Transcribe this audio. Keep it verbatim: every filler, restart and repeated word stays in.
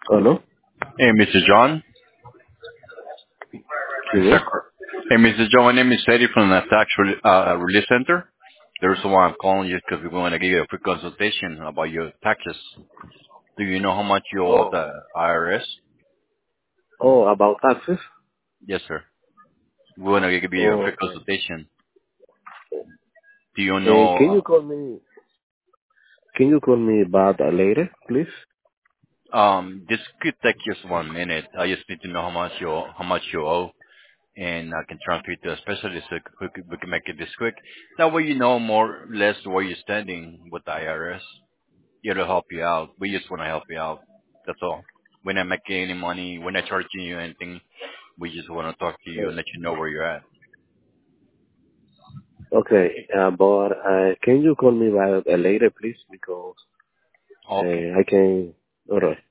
Hello? Hey, Mister John. Is Yes. that correct? Hey, Mister John, my name is Eddie from the Tax Rel- uh, Relief Center. The reason why I'm calling you is because we want to give you a quick consultation about your taxes. Do you know how much you owe Oh. the I R S? Oh, about taxes? Yes, sir. We want to give you a Oh, quick okay. consultation. Do you Uh, can know? you call me, can you call me back uh, later, please? Uh, um, this could take just one minute. I just need to know how much you how much you owe, and I can transfer it to a specialist so we can, we can make it this quick. That way, you know more or less where you're standing with the I R S. Here to help you out. We just want to help you out. That's all. We're not making any money. We're not charging you anything. We just want to talk to you Uh, and let you know where you're at. okay, uh, but uh, can you call me back uh, later, please? Because Okay. uh, I can, alright.